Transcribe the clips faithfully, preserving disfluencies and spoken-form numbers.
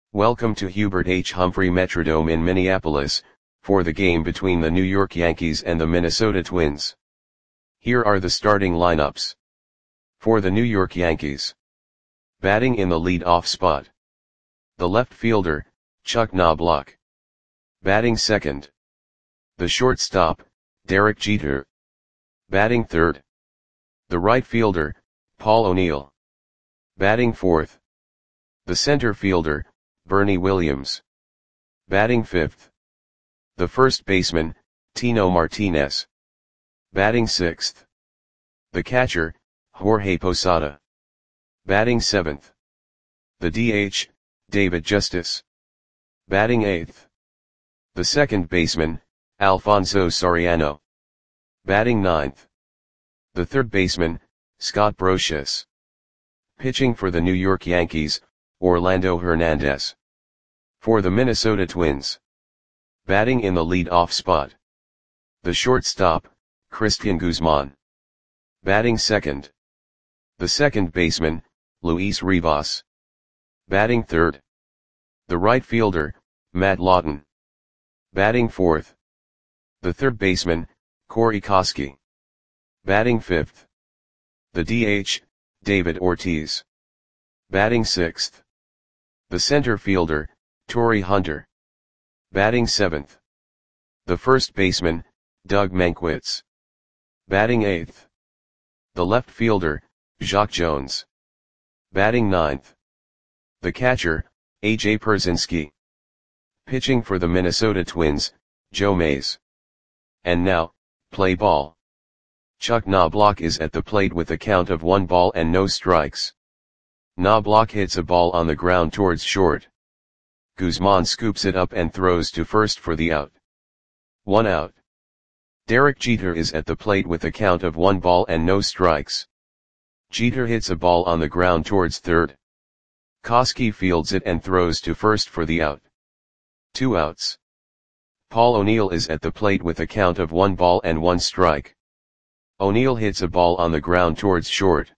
Welcome to Hubert H. Humphrey Metrodome in Minneapolis, for the game between the New York Yankees and the Minnesota Twins. Here are the starting lineups. For the New York Yankees. Batting in the lead-off spot. The left fielder, Chuck Knobloch. Batting second. The shortstop, Derek Jeter. Batting third. The right fielder, Paul O'Neill. Batting fourth. The center fielder, Bernie Williams. Batting fifth. The first baseman, Tino Martinez. Batting sixth. The catcher, Jorge Posada. Batting seventh. The D H, David Justice. Batting eighth. The second baseman, Alfonso Soriano. Batting ninth. The third baseman, Scott Brosius. Pitching for the New York Yankees, Orlando Hernandez. For the Minnesota Twins. Batting in the lead-off spot. The shortstop, Cristian Guzman. Batting second. The second baseman, Luis Rivas. Batting third. The right fielder, Matt Lawton. Batting fourth. The third baseman, Corey Koskie. Batting fifth. The D H, David Ortiz. Batting sixth. The center fielder, Torii Hunter. Batting seventh. The first baseman, Doug Mankiewicz. Batting eighth. The left fielder, Jacque Jones. Batting ninth. The catcher, A J Pierzynski. Pitching for the Minnesota Twins, Joe Mays. And now, play ball. Chuck Knobloch is at the plate with a count of one ball and no strikes. Knobloch hits a ball on the ground towards short. Guzman scoops it up and throws to first for the out. One out. Derek Jeter is at the plate with a count of one ball and no strikes. Jeter hits a ball on the ground towards third. Koskie fields it and throws to first for the out. Two outs. Paul O'Neill is at the plate with a count of one ball and one strike. O'Neill hits a ball on the ground towards short.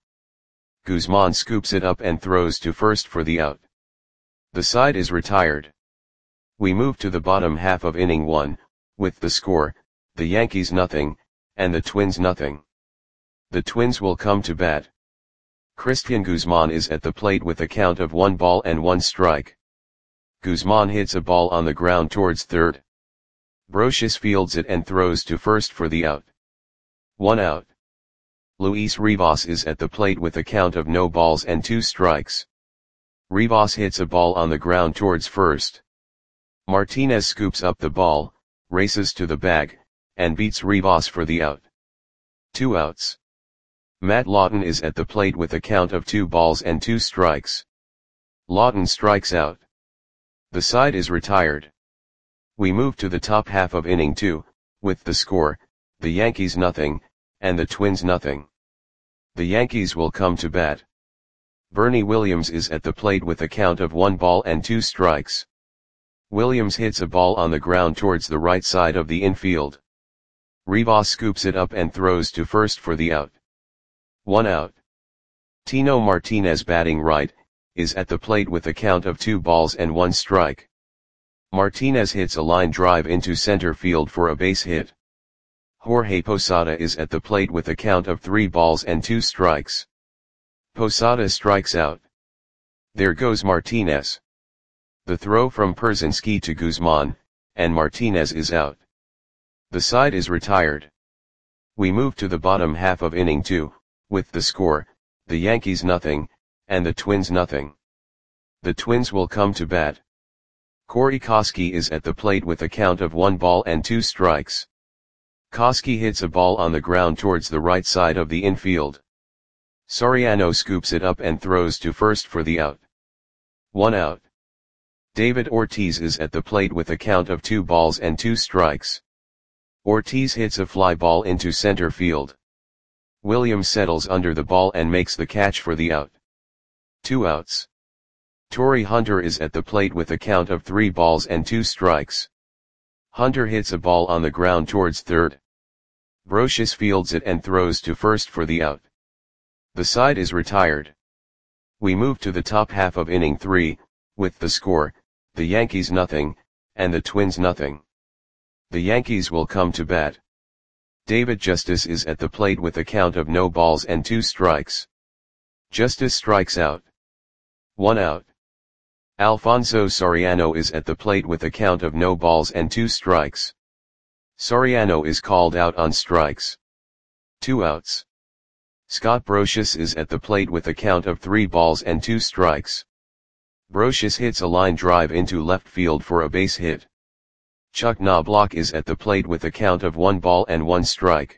Guzman scoops it up and throws to first for the out. The side is retired. We move to the bottom half of inning one, with the score, the Yankees nothing, and the Twins nothing. The Twins will come to bat. Cristian Guzman is at the plate with a count of one ball and one strike. Guzman hits a ball on the ground towards third. Brosius fields it and throws to first for the out. One out. Luis Rivas is at the plate with a count of no balls and two strikes. Rivas hits a ball on the ground towards first. Martinez scoops up the ball, races to the bag, and beats Rivas for the out. Two outs. Matt Lawton is at the plate with a count of two balls and two strikes. Lawton strikes out. The side is retired. We move to the top half of inning two, with the score, the Yankees nothing, and the Twins nothing. The Yankees will come to bat. Bernie Williams is at the plate with a count of one ball and two strikes. Williams hits a ball on the ground towards the right side of the infield. Rivas scoops it up and throws to first for the out. One out. Tino Martinez, batting right, is at the plate with a count of two balls and one strike. Martinez hits a line drive into center field for a base hit. Jorge Posada is at the plate with a count of three balls and two strikes. Posada strikes out. There goes Martinez. The throw from Pierzynski to Guzman, and Martinez is out. The side is retired. We move to the bottom half of inning two, with the score, the Yankees nothing, and the Twins nothing. The Twins will come to bat. Corey Koskie is at the plate with a count of one ball and two strikes. Koskie hits a ball on the ground towards the right side of the infield. Soriano scoops it up and throws to first for the out. One out. David Ortiz is at the plate with a count of two balls and two strikes. Ortiz hits a fly ball into center field. Williams settles under the ball and makes the catch for the out. Two outs. Torii Hunter is at the plate with a count of three balls and two strikes. Hunter hits a ball on the ground towards third. Brosius fields it and throws to first for the out. The side is retired. We move to the top half of inning three, with the score, the Yankees nothing, and the Twins nothing. The Yankees will come to bat. David Justice is at the plate with a count of no balls and two strikes. Justice strikes out. One out. Alfonso Soriano is at the plate with a count of no balls and two strikes. Soriano is called out on strikes. Two outs. Scott Brosius is at the plate with a count of three balls and two strikes. Brosius hits a line drive into left field for a base hit. Chuck Knobloch is at the plate with a count of one ball and one strike.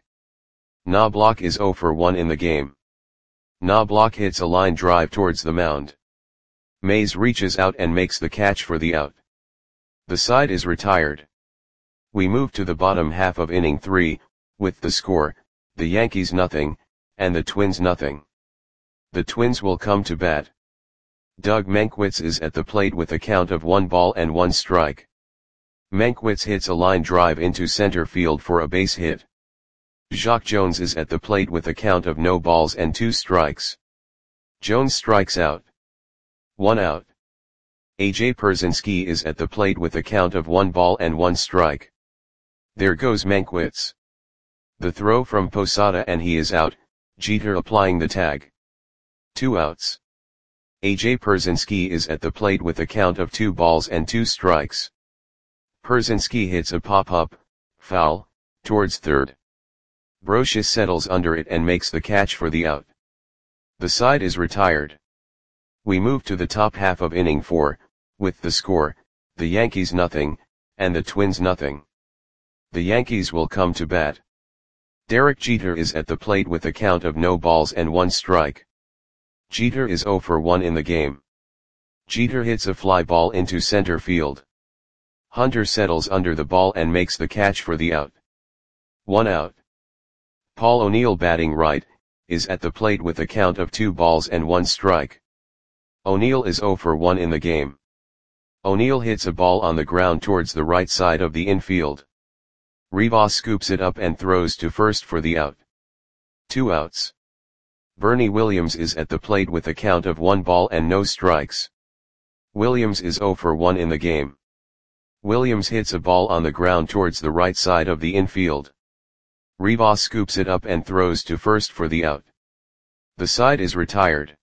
Knobloch is oh for one in the game. Knobloch hits a line drive towards the mound. Mays reaches out and makes the catch for the out. The side is retired. We move to the bottom half of inning three, with the score, the Yankees nothing, and the Twins nothing. The Twins will come to bat. Doug Mankiewicz is at the plate with a count of one ball and one strike. Mankiewicz hits a line drive into center field for a base hit. Jacque Jones is at the plate with a count of no balls and two strikes. Jones strikes out. One out. A J Pierzynski is at the plate with a count of one ball and one strike. There goes Mankiewicz. The throw from Posada and he is out, Jeter applying the tag. Two outs. A J Pierzynski is at the plate with a count of two balls and two strikes. Pierzynski hits a pop-up, foul, towards third. Brosius settles under it and makes the catch for the out. The side is retired. We move to the top half of inning four, with the score, the Yankees nothing, and the Twins nothing. The Yankees will come to bat. Derek Jeter is at the plate with a count of no balls and one strike. Jeter is oh for one in the game. Jeter hits a fly ball into center field. Hunter settles under the ball and makes the catch for the out. One out. Paul O'Neill batting right, is at the plate with a count of two balls and one strike. O'Neill is oh for one in the game. O'Neill hits a ball on the ground towards the right side of the infield. Rivas scoops it up and throws to first for the out. Two outs. Bernie Williams is at the plate with a count of one ball and no strikes. Williams is oh for one in the game. Williams hits a ball on the ground towards the right side of the infield. Rivas scoops it up and throws to first for the out. The side is retired.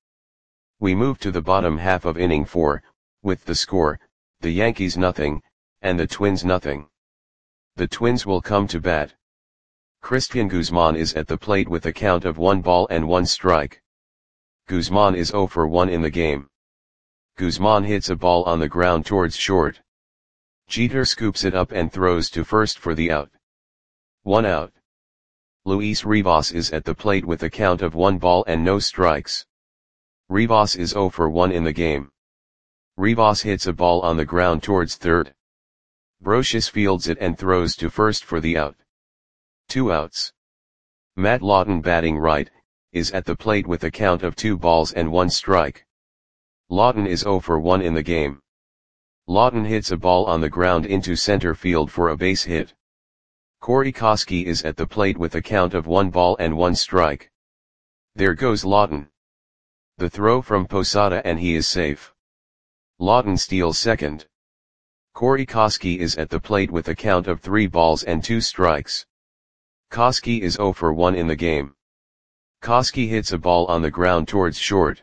We move to the bottom half of inning four, with the score, the Yankees nothing, and the Twins nothing. The Twins will come to bat. Cristian Guzman is at the plate with a count of one ball and one strike. Guzman is oh for one in the game. Guzman hits a ball on the ground towards short. Jeter scoops it up and throws to first for the out. One out. Luis Rivas is at the plate with a count of one ball and no strikes. Rivas is oh for one in the game. Rivas hits a ball on the ground towards third. Brosius fields it and throws to first for the out. Two outs. Matt Lawton batting right, is at the plate with a count of two balls and one strike. Lawton is oh for one in the game. Lawton hits a ball on the ground into center field for a base hit. Corey Koskie is at the plate with a count of one ball and one strike. There goes Lawton. The throw from Posada and he is safe. Lawton steals second. Corey Koskie is at the plate with a count of three balls and two strikes. Koskie is oh for one in the game. Koskie hits a ball on the ground towards short.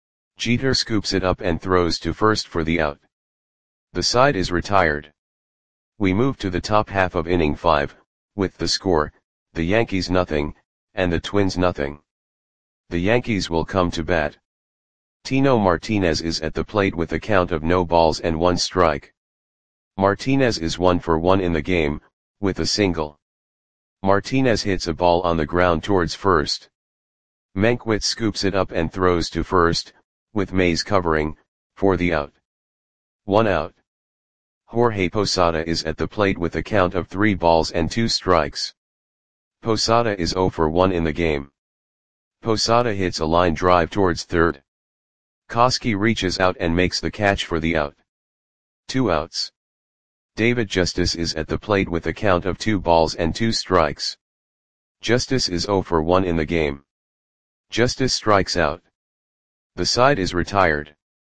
Jeter scoops it up and throws to first for the out. The side is retired. We move to the top half of inning five, with the score, the Yankees nothing, and the Twins nothing. The Yankees will come to bat. Tino Martinez is at the plate with a count of no balls and one strike. Martinez is one for one in the game, with a single. Martinez hits a ball on the ground towards first. Mankiewicz scoops it up and throws to first, with Mays covering, for the out. One out. Jorge Posada is at the plate with a count of three balls and two strikes. Posada is oh for one in the game. Posada hits a line drive towards third. Koskie reaches out and makes the catch for the out. Two outs. David Justice is at the plate with a count of two balls and two strikes. Justice is oh for one in the game. Justice strikes out. The side is retired.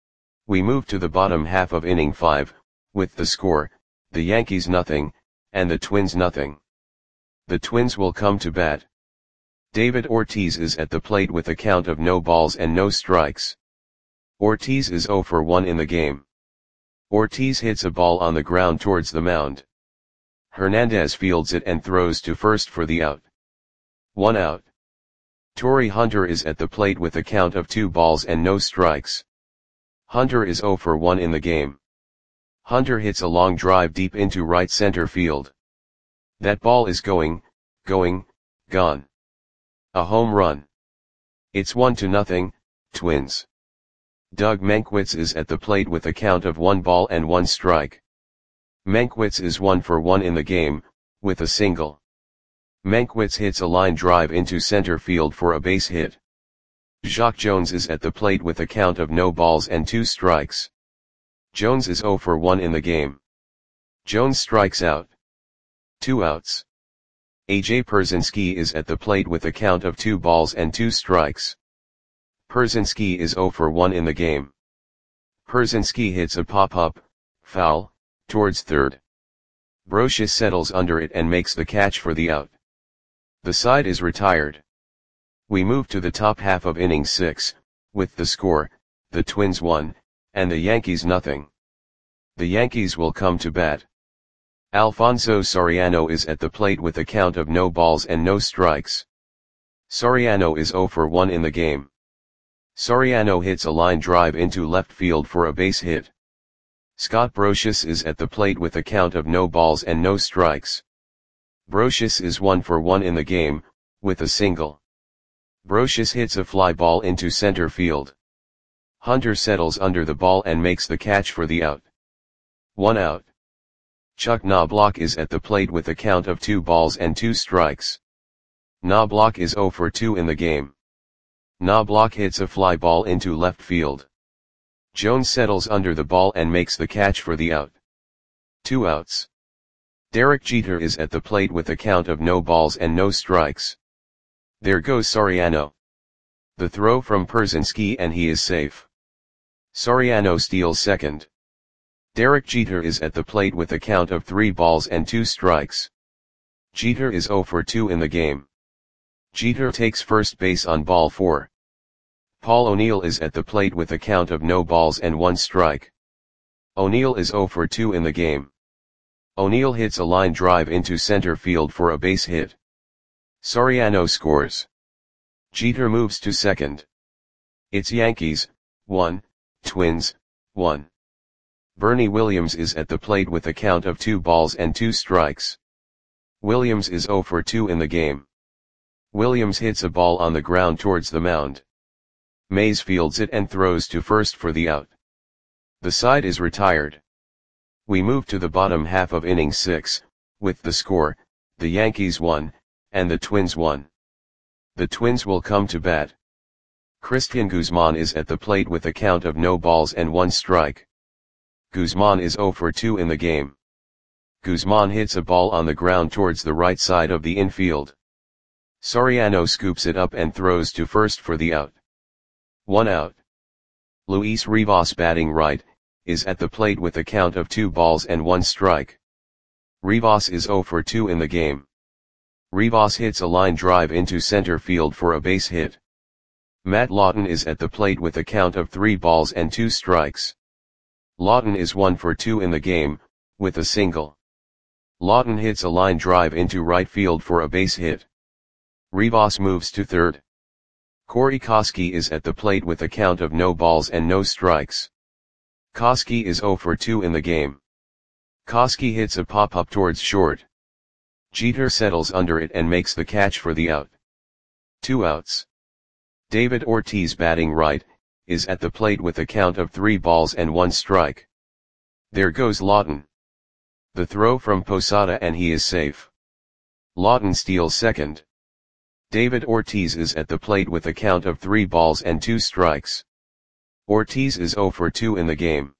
We move to the bottom half of inning five, with the score, the Yankees nothing, and the Twins nothing. The Twins will come to bat. David Ortiz is at the plate with a count of no balls and no strikes. Ortiz is oh for one in the game. Ortiz hits a ball on the ground towards the mound. Hernandez fields it and throws to first for the out. One out. Torii Hunter is at the plate with a count of two balls and no strikes. Hunter is oh for one in the game. Hunter hits a long drive deep into right center field. That ball is going, going, gone. A home run. It's one to nothing, Twins. Doug Mankiewicz is at the plate with a count of one ball and one strike. Mankiewicz is one for one in the game, with a single. Mankiewicz hits a line drive into center field for a base hit. Jacque Jones is at the plate with a count of no balls and two strikes. Jones is oh for one in the game. Jones strikes out. Two outs. A J Pierzynski is at the plate with a count of two balls and two strikes. Pierzynski is oh for one in the game. Pierzynski hits a pop-up, foul, towards third. Brosius settles under it and makes the catch for the out. The side is retired. We move to the top half of inning six, with the score, the Twins one, and the Yankees nothing. The Yankees will come to bat. Alfonso Soriano is at the plate with a count of no balls and no strikes. Soriano is oh for one in the game. Soriano hits a line drive into left field for a base hit. Scott Brosius is at the plate with a count of no balls and no strikes. Brosius is one for one in the game, with a single. Brosius hits a fly ball into center field. Hunter settles under the ball and makes the catch for the out. One out. Chuck Knobloch is at the plate with a count of two balls and two strikes. Knobloch is oh for two in the game. Knobloch hits a fly ball into left field. Jones settles under the ball and makes the catch for the out. Two outs. Derek Jeter is at the plate with a count of no balls and no strikes. There goes Soriano. The throw from Pierzynski and he is safe. Soriano steals second. Derek Jeter is at the plate with a count of three balls and two strikes. Jeter is oh for two in the game. Jeter takes first base on ball four. Paul O'Neill is at the plate with a count of no balls and one strike. O'Neill is oh for two in the game. O'Neill hits a line drive into center field for a base hit. Soriano scores. Jeter moves to second. It's Yankees, one, Twins, one. Bernie Williams is at the plate with a count of two balls and two strikes. Williams is oh for two in the game. Williams hits a ball on the ground towards the mound. Mays fields it and throws to first for the out. The side is retired. We move to the bottom half of inning six, with the score, the Yankees one, and the Twins one. The Twins will come to bat. Cristian Guzman is at the plate with a count of no balls and one strike. Guzman is oh for two in the game. Guzman hits a ball on the ground towards the right side of the infield. Soriano scoops it up and throws to first for the out. One out. Luis Rivas, batting right, is at the plate with a count of two balls and one strike. Rivas is oh for two in the game. Rivas hits a line drive into center field for a base hit. Matt Lawton is at the plate with a count of three balls and two strikes. Lawton is one for two in the game, with a single. Lawton hits a line drive into right field for a base hit. Rivas moves to third. Corey Koskie is at the plate with a count of no balls and no strikes. Koskie is oh for two in the game. Koskie hits a pop-up towards short. Jeter settles under it and makes the catch for the out. Two outs. David Ortiz, batting right, is at the plate with a count of three balls and one strike. There goes Lawton. The throw from Posada and he is safe. Lawton steals second. David Ortiz is at the plate with a count of three balls and two strikes. Ortiz is oh for two in the game.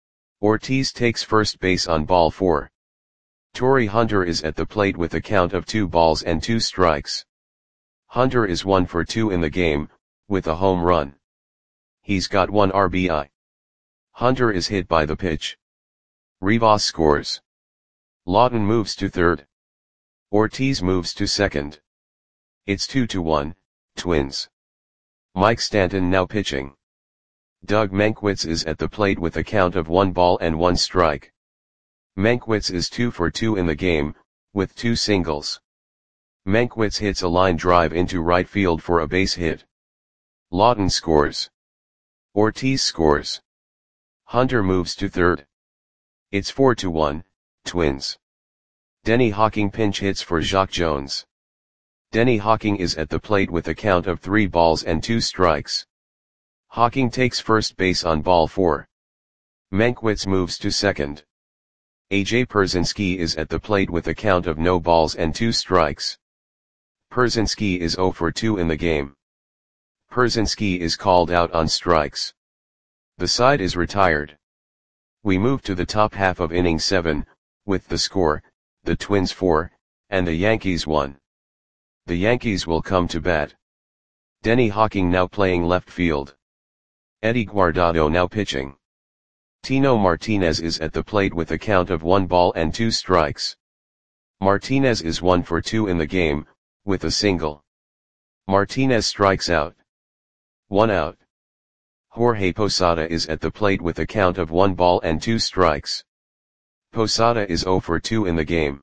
Ortiz takes first base on ball four. Torii Hunter is at the plate with a count of two balls and two strikes. Hunter is one for two in the game, with a home run. He's got one R B I. Hunter is hit by the pitch. Rivas scores. Lawton moves to third. Ortiz moves to second. It's two to one, Twins. Mike Stanton now pitching. Doug Mankiewicz is at the plate with a count of one ball and one strike. Mankiewicz is two for two in the game, with two singles. Mankiewicz hits a line drive into right field for a base hit. Lawton scores. Ortiz scores. Hunter moves to third. It's four to one, Twins. Denny Hawking pinch hits for Jacque Jones. Denny Hawking is at the plate with a count of three balls and two strikes. Hawking takes first base on ball four. Mankiewicz moves to second. A J Pierzynski is at the plate with a count of no balls and two strikes. Pierzynski is zero for two in the game. Pierzynski is called out on strikes. The side is retired. We move to the top half of inning seven, with the score, the Twins four, and the Yankees one. The Yankees will come to bat. Denny Hawking now playing left field. Eddie Guardado now pitching. Tino Martinez is at the plate with a count of one ball and two strikes. Martinez is one for two in the game, with a single. Martinez strikes out. One out. Jorge Posada is at the plate with a count of one ball and two strikes. Posada is zero for two in the game.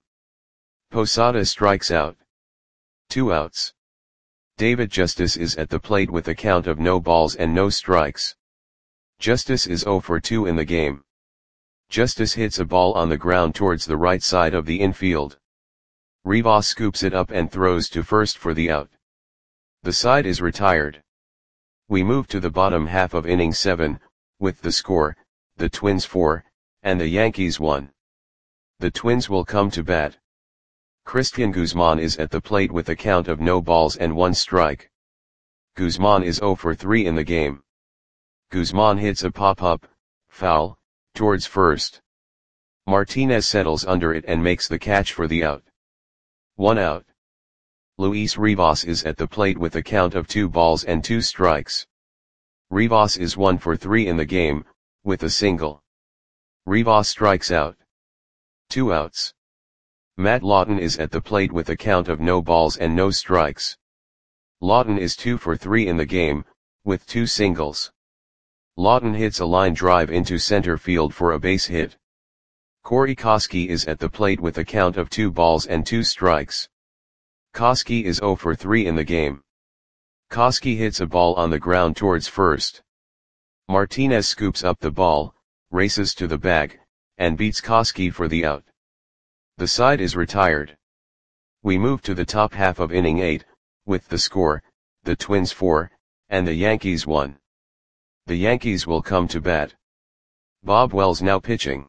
Posada strikes out. Two outs. David Justice is at the plate with a count of no balls and no strikes. Justice is zero for two in the game. Justice hits a ball on the ground towards the right side of the infield. Rivas scoops it up and throws to first for the out. The side is retired. We move to the bottom half of inning seven, with the score, the Twins four, and the Yankees one. The Twins will come to bat. Christian Guzman is at the plate with a count of no balls and one strike. Guzman is zero for three in the game. Guzman hits a pop-up, foul, towards first. Martinez settles under it and makes the catch for the out. One out. Luis Rivas is at the plate with a count of two balls and two strikes. Rivas is one for three in the game, with a single. Rivas strikes out. Two outs. Matt Lawton is at the plate with a count of no balls and no strikes. Lawton is two for three in the game, with two singles. Lawton hits a line drive into center field for a base hit. Corey Koskie is at the plate with a count of two balls and two strikes. Koskie is zero for three in the game. Koskie hits a ball on the ground towards first. Martinez scoops up the ball, races to the bag, and beats Koskie for the out. The side is retired. We move to the top half of inning eight, with the score, the Twins four, and the Yankees one. The Yankees will come to bat. Bob Wells now pitching.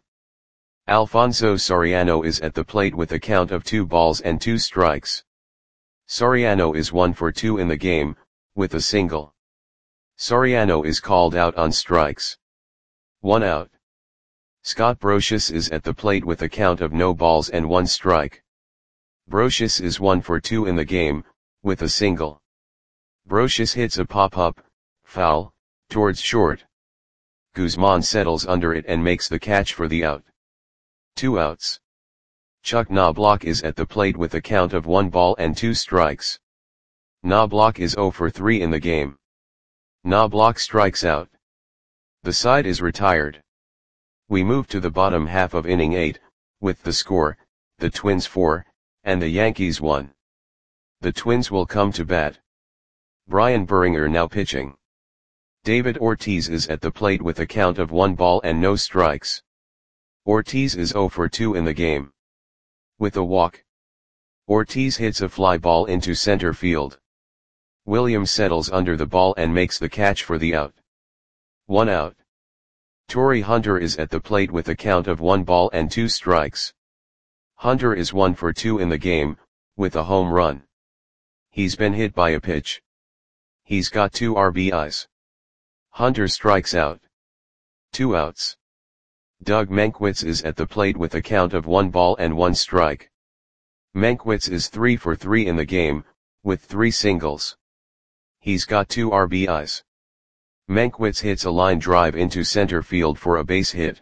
Alfonso Soriano is at the plate with a count of two balls and two strikes. Soriano is one for two in the game, with a single. Soriano is called out on strikes. One out. Scott Brosius is at the plate with a count of no balls and one strike. Brosius is one for two in the game, with a single. Brosius hits a pop-up, foul, towards short. Guzman settles under it and makes the catch for the out. Two outs. Chuck Knobloch is at the plate with a count of one ball and two strikes. Knobloch is zero for three in the game. Knobloch strikes out. The side is retired. We move to the bottom half of inning eight, with the score, the Twins four, and the Yankees one. The Twins will come to bat. Brian Buringer now pitching. David Ortiz is at the plate with a count of one ball and no strikes. Ortiz is zero for two in the game. With a walk. Ortiz hits a fly ball into center field. Williams settles under the ball and makes the catch for the out. One out. Torrey Hunter is at the plate with a count of one ball and two strikes. Hunter is one for two in the game, with a home run. He's been hit by a pitch. He's got two R B Is. Hunter strikes out. Two outs. Doug Mankiewicz is at the plate with a count of one ball and one strike. Mankiewicz is three for three in the game, with three singles. He's got two R B Is. Mankiewicz hits a line drive into center field for a base hit.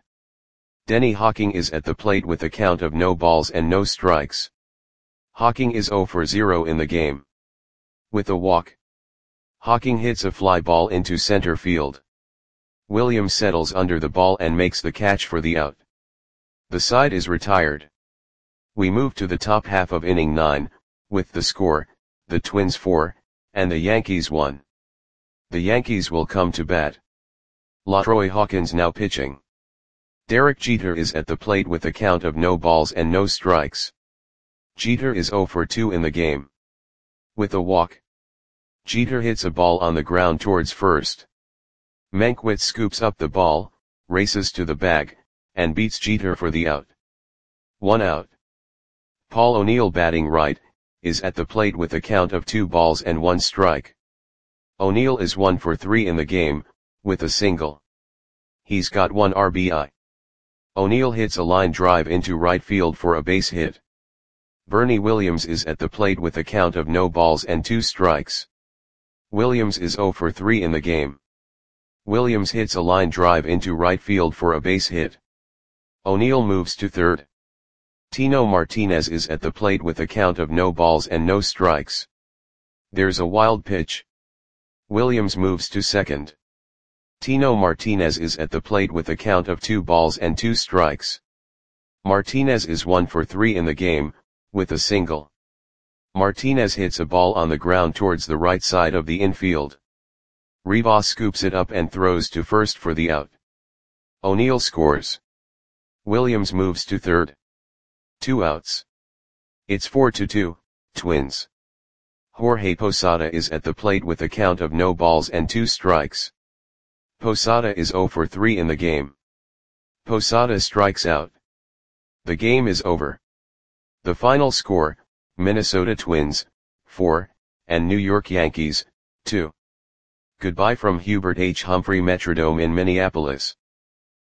Denny Hawking is at the plate with a count of no balls and no strikes. Hawking is zero for zero in the game. With a walk, Hawking hits a fly ball into center field. Williams settles under the ball and makes the catch for the out. The side is retired. We move to the top half of inning nine, with the score, the Twins four, and the Yankees one. The Yankees will come to bat. LaTroy Hawkins now pitching. Derek Jeter is at the plate with a count of no balls and no strikes. Jeter is zero for two in the game. With a walk, Jeter hits a ball on the ground towards first. Mankiewicz scoops up the ball, races to the bag, and beats Jeter for the out. One out. Paul O'Neill batting right, is at the plate with a count of two balls and one strike. O'Neill is one for three in the game, with a single. He's got one R B I. O'Neill hits a line drive into right field for a base hit. Bernie Williams is at the plate with a count of no balls and two strikes. Williams is zero for three in the game. Williams hits a line drive into right field for a base hit. O'Neill moves to third. Tino Martinez is at the plate with a count of no balls and no strikes. There's a wild pitch. Williams moves to second. Tino Martinez is at the plate with a count of two balls and two strikes. Martinez is one for three in the game, with a single. Martinez hits a ball on the ground towards the right side of the infield. Rivas scoops it up and throws to first for the out. O'Neill scores. Williams moves to third. Two outs. It's four to two, Twins. Jorge Posada is at the plate with a count of no balls and two strikes. Posada is zero for three in the game. Posada strikes out. The game is over. The final score, Minnesota Twins, four, and New York Yankees, two. Goodbye from Hubert H. Humphrey Metrodome in Minneapolis.